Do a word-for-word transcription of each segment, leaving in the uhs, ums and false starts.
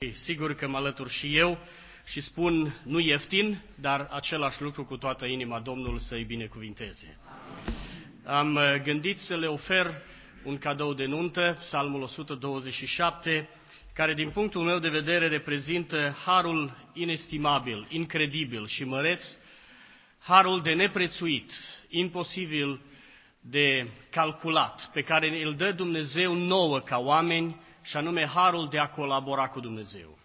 Sigur că mă alătur și eu și spun, nu ieftin, dar același lucru cu toată inima, Domnul să-i binecuvinteze. Am gândit să le ofer un cadou de nuntă, Psalmul o sută douăzeci și șapte, care din punctul meu de vedere reprezintă harul inestimabil, incredibil și măreț, harul de neprețuit, imposibil de calculat, pe care îl dă Dumnezeu nouă ca oameni, și anume harul de a colabora cu Dumnezeu.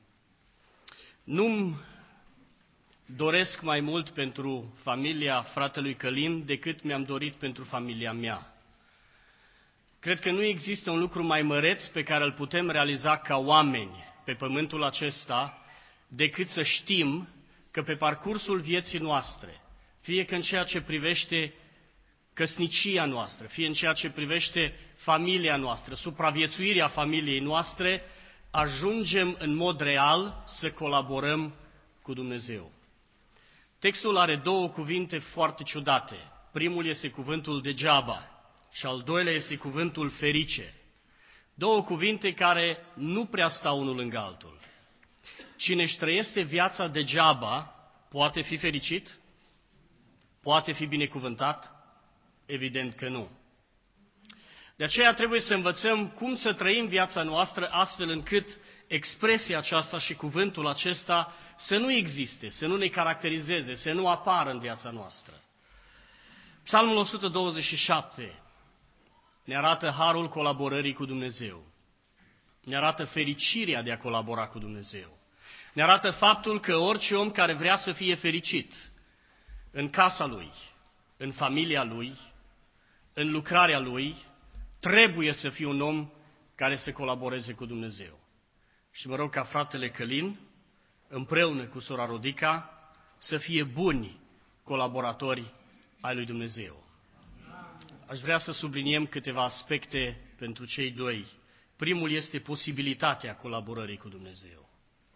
Nu-mi doresc mai mult pentru familia fratelui Călin decât mi-am dorit pentru familia mea. Cred că nu există un lucru mai măreț pe care îl putem realiza ca oameni pe pământul acesta decât să știm că pe parcursul vieții noastre, fie că în ceea ce privește căsnicia noastră, fie în ceea ce privește familia noastră, supraviețuirea familiei noastre, ajungem în mod real să colaborăm cu Dumnezeu. Textul are două cuvinte foarte ciudate. Primul este cuvântul degeaba și al doilea este cuvântul ferice. Două cuvinte care nu prea stau unul lângă altul. Cine își trăiește viața degeaba poate fi fericit? Poate fi binecuvântat? Evident că nu. De aceea trebuie să învățăm cum să trăim viața noastră astfel încât expresia aceasta și cuvântul acesta să nu existe, să nu ne caracterizeze, să nu apară în viața noastră. Psalmul o sută douăzeci și șapte ne arată harul colaborării cu Dumnezeu. Ne arată fericirea de a colabora cu Dumnezeu. Ne arată faptul că orice om care vrea să fie fericit în casa lui, în familia lui, în lucrarea lui, trebuie să fie un om care să colaboreze cu Dumnezeu. Și mă rog ca fratele Călin, împreună cu sora Rodica, să fie buni colaboratori ai lui Dumnezeu. Aș vrea să subliniem câteva aspecte pentru cei doi. Primul este posibilitatea colaborării cu Dumnezeu.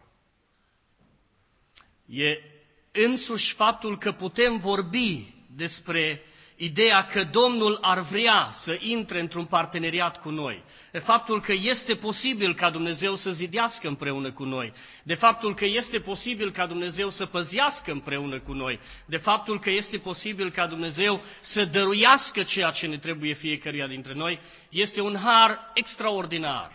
E însuși faptul că putem vorbi despre ideea că Domnul ar vrea să intre într-un parteneriat cu noi, de faptul că este posibil ca Dumnezeu să zidească împreună cu noi, de faptul că este posibil ca Dumnezeu să păzească împreună cu noi, de faptul că este posibil ca Dumnezeu să dăruiască ceea ce ne trebuie fiecăruia dintre noi, este un har extraordinar,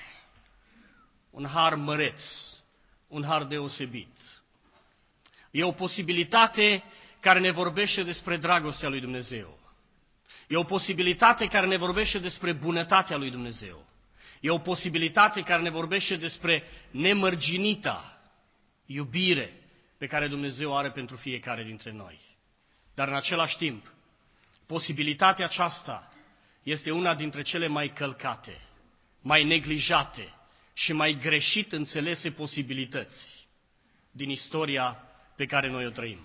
un har măreț, un har deosebit. E o posibilitate care ne vorbește despre dragostea lui Dumnezeu. E o posibilitate care ne vorbește despre bunătatea lui Dumnezeu. E o posibilitate care ne vorbește despre nemărginita iubire pe care Dumnezeu are pentru fiecare dintre noi. Dar în același timp, posibilitatea aceasta este una dintre cele mai călcate, mai neglijate și mai greșit înțelese posibilități din istoria pe care noi o trăim.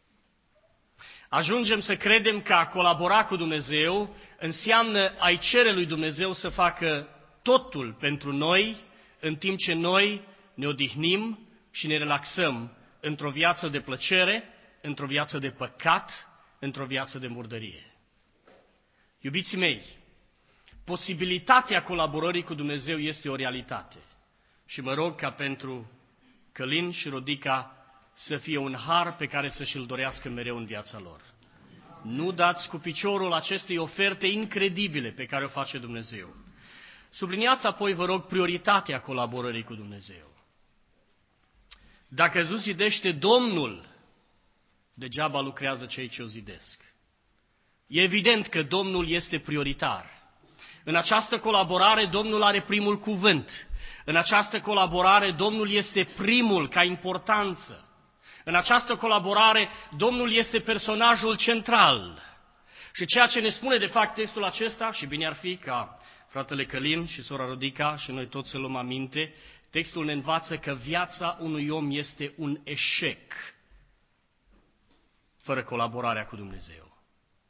Ajungem să credem că a colabora cu Dumnezeu înseamnă a-i cere lui Dumnezeu să facă totul pentru noi, în timp ce noi ne odihnim și ne relaxăm într-o viață de plăcere, într-o viață de păcat, într-o viață de murdărie. Iubiții mei, posibilitatea colaborării cu Dumnezeu este o realitate. Și mă rog ca pentru Călin și Rodica să fie un har pe care să și-l dorească mereu în viața lor. Nu dați cu piciorul acestei oferte incredibile pe care o face Dumnezeu. Subliniați apoi, vă rog, prioritatea colaborării cu Dumnezeu. Dacă nu zidește Domnul, degeaba lucrează cei ce o zidesc. E evident că Domnul este prioritar. În această colaborare Domnul are primul cuvânt. În această colaborare Domnul este primul ca importanță. În această colaborare, Domnul este personajul central. Și ceea ce ne spune de fapt textul acesta, și bine ar fi ca fratele Călin și sora Rodica și noi toți să luăm aminte, textul ne învață că viața unui om este un eșec fără colaborarea cu Dumnezeu.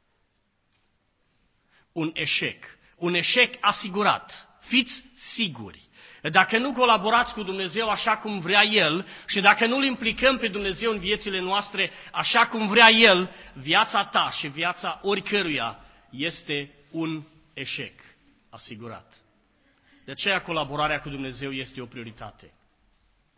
Un eșec. Un eșec asigurat. Fiți siguri. Dacă nu colaborați cu Dumnezeu așa cum vrea El și dacă nu-L implicăm pe Dumnezeu în viețile noastre așa cum vrea El, viața ta și viața oricăruia este un eșec asigurat. De aceea colaborarea cu Dumnezeu este o prioritate.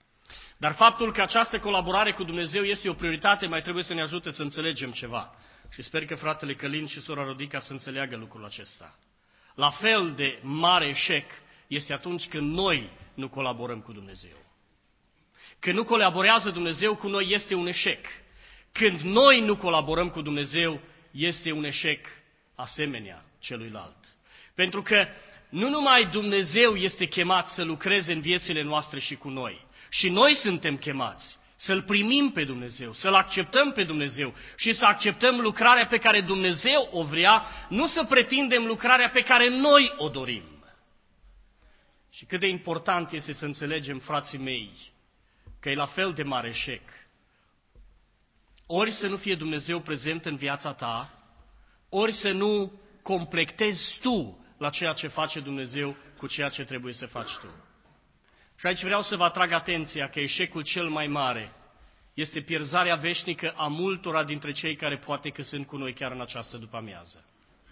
Dar faptul că această colaborare cu Dumnezeu este o prioritate mai trebuie să ne ajute să înțelegem ceva. Și sper că fratele Călin și sora Rodica să înțeleagă lucrul acesta. La fel de mare eșec este atunci când noi nu colaborăm cu Dumnezeu. Când nu colaborează Dumnezeu cu noi este un eșec. Când noi nu colaborăm cu Dumnezeu este un eșec asemenea celuilalt. Pentru că nu numai Dumnezeu este chemat să lucreze în viețile noastre și cu noi, și noi suntem chemați să-L primim pe Dumnezeu, să-L acceptăm pe Dumnezeu și să acceptăm lucrarea pe care Dumnezeu o vrea, nu să pretindem lucrarea pe care noi o dorim. Și cât de important este să înțelegem, frații mei, că e la fel de mare eșec. Ori să nu fie Dumnezeu prezent în viața ta, ori să nu completezi tu la ceea ce face Dumnezeu cu ceea ce trebuie să faci tu. Și aici vreau să vă atrag atenția că eșecul cel mai mare este pierzarea veșnică a multora dintre cei care poate că sunt cu noi chiar în această după-amiază.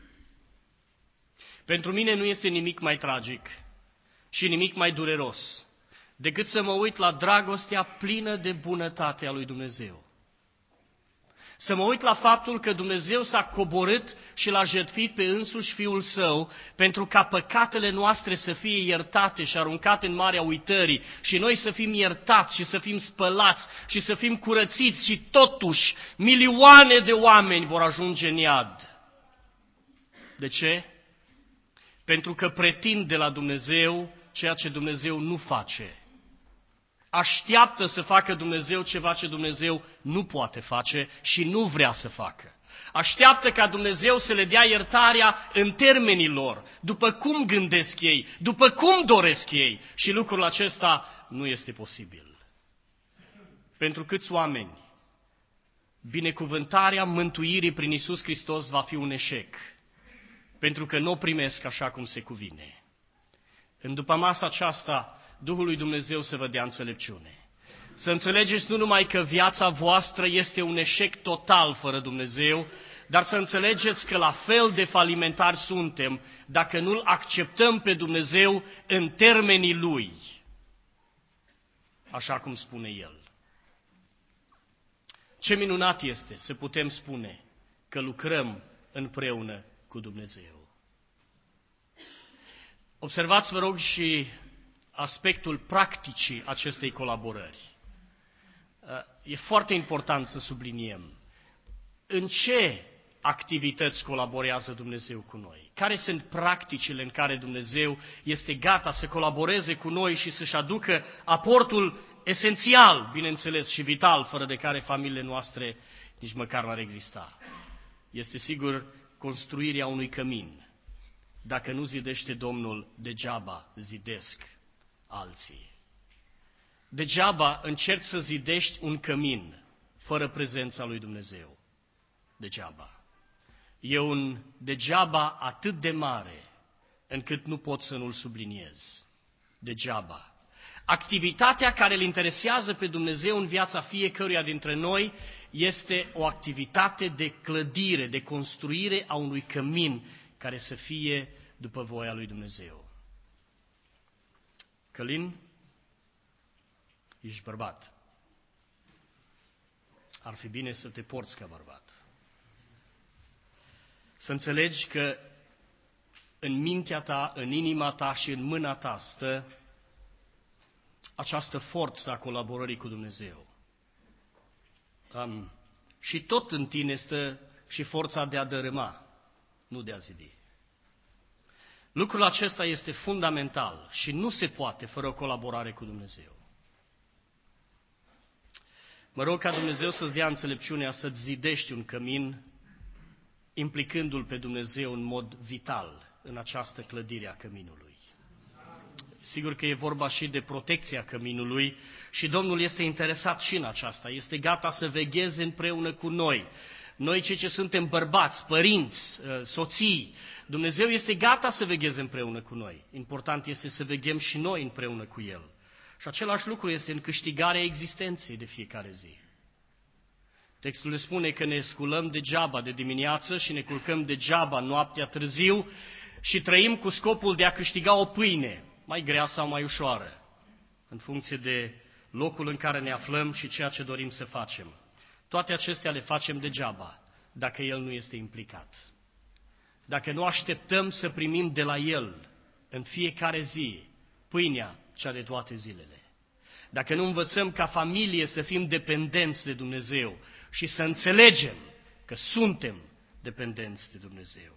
Pentru mine nu este nimic mai tragic și nimic mai dureros decât să mă uit la dragostea plină de bunătate a lui Dumnezeu. Să mă uit la faptul că Dumnezeu s-a coborât și l-a jertfit pe însuși Fiul Său pentru ca păcatele noastre să fie iertate și aruncate în marea uitării și noi să fim iertați și să fim spălați și să fim curățiți și totuși milioane de oameni vor ajunge în iad. De ce? Pentru că pretind de la Dumnezeu ceea ce Dumnezeu nu face. Așteaptă să facă Dumnezeu ceva ce Dumnezeu nu poate face și nu vrea să facă. Așteaptă ca Dumnezeu să le dea iertarea în termenii lor, după cum gândesc ei, după cum doresc ei. Și lucrul acesta nu este posibil. Pentru câți oameni, binecuvântarea mântuirii prin Iisus Hristos va fi un eșec, pentru că nu o primesc așa cum se cuvine. În după masa aceasta, Duhul lui Dumnezeu să vă dea înțelepciune. Să înțelegeți nu numai că viața voastră este un eșec total fără Dumnezeu, dar să înțelegeți că la fel de falimentari suntem dacă nu-L acceptăm pe Dumnezeu în termenii Lui, așa cum spune El. Ce minunat este să putem spune că lucrăm împreună cu Dumnezeu. Observați, vă rog, și aspectul practicii acestei colaborări. E foarte important să subliniem în ce activități colaborează Dumnezeu cu noi. Care sunt practicile în care Dumnezeu este gata să colaboreze cu noi și să-și aducă aportul esențial, bineînțeles, și vital, fără de care familiile noastre nici măcar n-ar exista. Este sigur construirea unui cămin. Dacă nu zidește Domnul, degeaba zidesc alții. Degeaba încerci să zidești un cămin fără prezența lui Dumnezeu. Degeaba. E un degeaba atât de mare încât nu pot să nu-l subliniez. Degeaba. Activitatea care îl interesează pe Dumnezeu în viața fiecăruia dintre noi este o activitate de clădire, de construire a unui cămin care să fie după voia lui Dumnezeu. Călin, ești bărbat. Ar fi bine să te porți ca bărbat. Să înțelegi că în mintea ta, în inima ta și în mâna ta stă această forță a colaborării cu Dumnezeu. Um, și tot în tine stă și forța de a dărâma, nu de a zidi. Lucrul acesta este fundamental și nu se poate fără o colaborare cu Dumnezeu. Mă rog ca Dumnezeu să-ți dea înțelepciunea să-ți zidești un cămin, implicându-L pe Dumnezeu în mod vital în această clădire a căminului. Sigur că e vorba și de protecția căminului și Domnul este interesat și în aceasta. Este gata să vegheze împreună cu noi. Noi cei ce suntem bărbați, părinți, soții, Dumnezeu este gata să vegheze împreună cu noi. Important este să veghem și noi împreună cu El. Și același lucru este în câștigarea existenței de fiecare zi. Textul ne spune că ne sculăm degeaba de dimineață și ne culcăm degeaba noaptea târziu și trăim cu scopul de a câștiga o pâine, mai grea sau mai ușoară, în funcție de locul în care ne aflăm și ceea ce dorim să facem. Toate acestea le facem degeaba dacă El nu este implicat. Dacă nu așteptăm să primim de la El în fiecare zi pâinea cea de toate zilele. Dacă nu învățăm ca familie să fim dependenți de Dumnezeu și să înțelegem că suntem dependenți de Dumnezeu.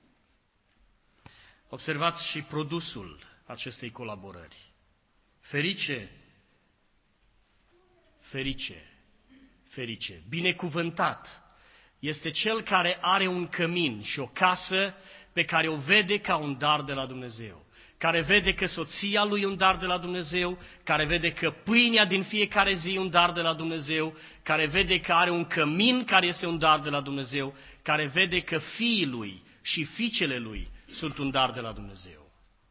Observați și produsul acestei colaborări. Ferice, ferice, ferice, binecuvântat este cel care are un cămin și o casă pe care o vede ca un dar de la Dumnezeu, care vede că soția lui e un dar de la Dumnezeu, care vede că pâinea din fiecare zi e un dar de la Dumnezeu, care vede că are un cămin care este un dar de la Dumnezeu, care vede că fiii lui și fiicele lui sunt un dar de la Dumnezeu.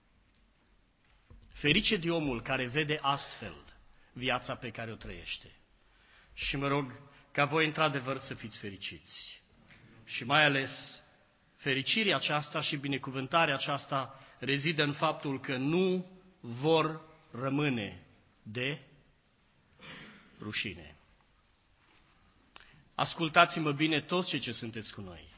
Ferice de omul care vede astfel viața pe care o trăiește. Și mă rog ca voi într-adevăr să fiți fericiți. Și mai ales fericirea aceasta și binecuvântarea aceasta rezidă în faptul că nu vor rămâne de rușine. Ascultați-mă bine toți cei ce sunteți cu noi.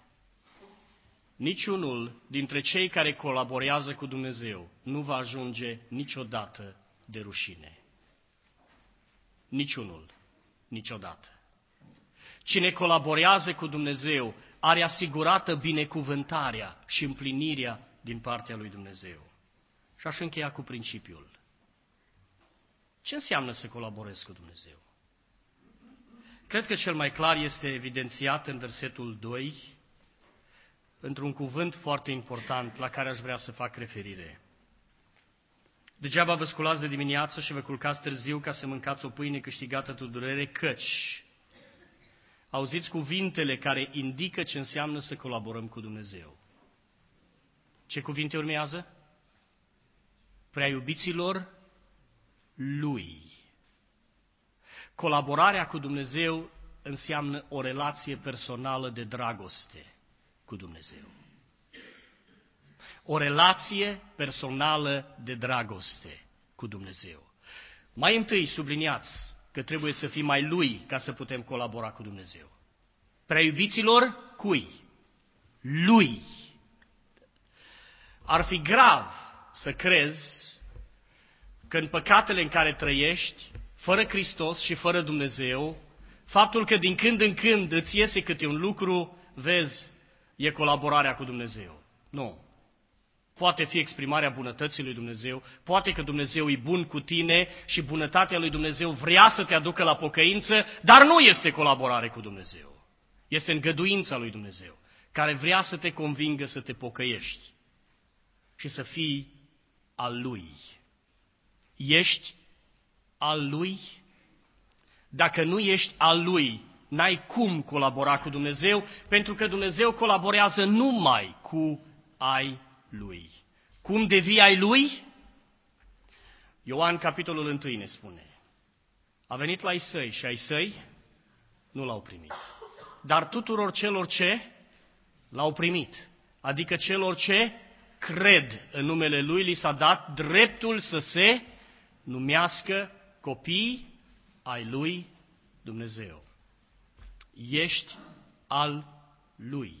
Niciunul dintre cei care colaborează cu Dumnezeu nu va ajunge niciodată de rușine. Niciunul, niciodată. Cine colaborează cu Dumnezeu are asigurată binecuvântarea și împlinirea din partea lui Dumnezeu. Și aș încheia cu principiul. Ce înseamnă să colaborezi cu Dumnezeu? Cred că cel mai clar este evidențiat în versetul doi, într-un cuvânt foarte important la care aș vrea să fac referire. Degeaba vă sculați de dimineață și vă culcați târziu ca să mâncați o pâine câștigată cu durere, căci auziți cuvintele care indică ce înseamnă să colaborăm cu Dumnezeu. Ce cuvinte urmează? Prea iubiților Lui. Colaborarea cu Dumnezeu înseamnă o relație personală de dragoste cu Dumnezeu. O relație personală de dragoste cu Dumnezeu. Mai întâi subliniați că trebuie să fim mai Lui ca să putem colabora cu Dumnezeu. Prea iubiților cui? Lui. Ar fi grav să crezi că în păcatele în care trăiești, fără Hristos și fără Dumnezeu, faptul că din când în când îți iese câte un lucru, vezi, e colaborarea cu Dumnezeu. Nu. Poate fi exprimarea bunătății lui Dumnezeu, poate că Dumnezeu e bun cu tine și bunătatea lui Dumnezeu vrea să te aducă la pocăință, dar nu este colaborare cu Dumnezeu. Este îngăduința lui Dumnezeu, care vrea să te convingă să te pocăiești și să fii al Lui. Ești al Lui? Dacă nu ești al Lui, n-ai cum colabora cu Dumnezeu, pentru că Dumnezeu colaborează numai cu ai Lui. Cum devii ai Lui? Ioan, capitolul unu, ne spune. A venit la ai săi și ai săi nu l-au primit. Dar tuturor celor ce l-au primit, adică celor ce cred în numele Lui, li s-a dat dreptul să se numească copii ai Lui Dumnezeu. Ești al Lui.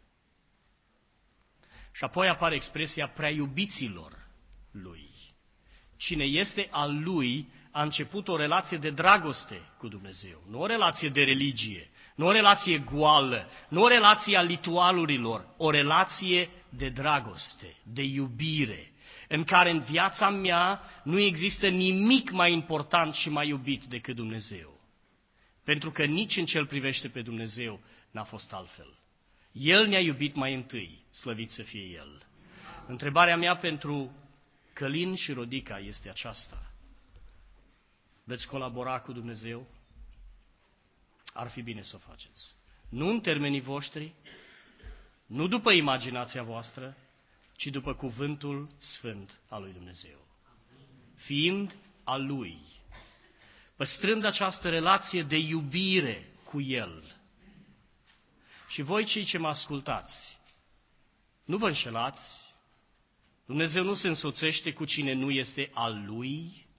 Și apoi apare expresia prea iubiților Lui. Cine este al Lui a început o relație de dragoste cu Dumnezeu, nu o relație de religie, nu o relație goală, nu o relație a ritualurilor, o relație de dragoste, de iubire, în care în viața mea nu există nimic mai important și mai iubit decât Dumnezeu. Pentru că nici în ce-L privește pe Dumnezeu n-a fost altfel. El ne-a iubit mai întâi, slăvit să fie El. Întrebarea mea pentru Călin și Rodica este aceasta. Veți colabora cu Dumnezeu? Ar fi bine să o faceți. Nu în termenii voștri, nu după imaginația voastră, ci după cuvântul sfânt al lui Dumnezeu. Fiind al Lui, păstrând această relație de iubire cu El. Și voi cei ce mă ascultați, nu vă înșelați, Dumnezeu nu se însoțește cu cine nu este al Lui,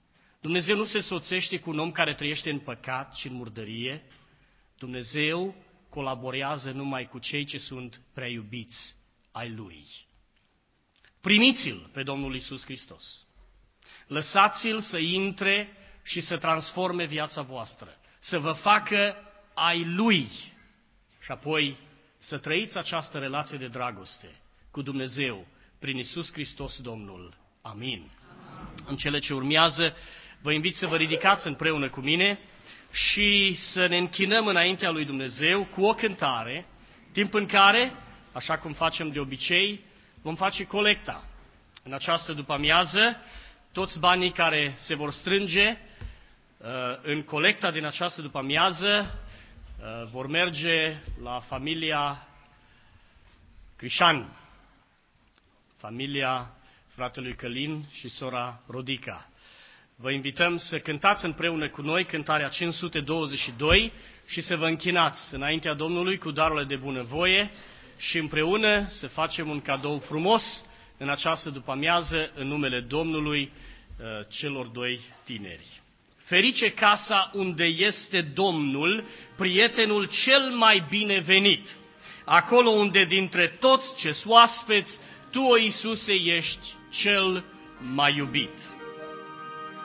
Dumnezeu nu se soțește cu un om care trăiește în păcat și în murdărie. Dumnezeu colaborează numai cu cei ce sunt prea iubiți ai Lui. Primiți-L pe Domnul Iisus Hristos. Lăsați-L să intre și să transforme viața voastră, să vă facă ai Lui și apoi să trăiți această relație de dragoste cu Dumnezeu prin Iisus Hristos Domnul. Amin. În cele ce urmează, vă invit să vă ridicați împreună cu mine și să ne închinăm înaintea lui Dumnezeu cu o cântare, timp în care, așa cum facem de obicei, vom face colecta. În această după-amiază, toți banii care se vor strânge în colecta din această după-amiază vor merge la familia Crișan, familia fratelui Călin și sora Rodica. Vă invităm să cântați împreună cu noi cântarea cinci sute douăzeci și doi și să vă închinați înaintea Domnului cu darurile de bunăvoie și împreună să facem un cadou frumos în această după-amiază în numele Domnului celor doi tineri. Ferice casa unde este Domnul, prietenul cel mai binevenit, acolo unde dintre toți ce-s oaspeți, Tu, o Iisuse, ești cel mai iubit.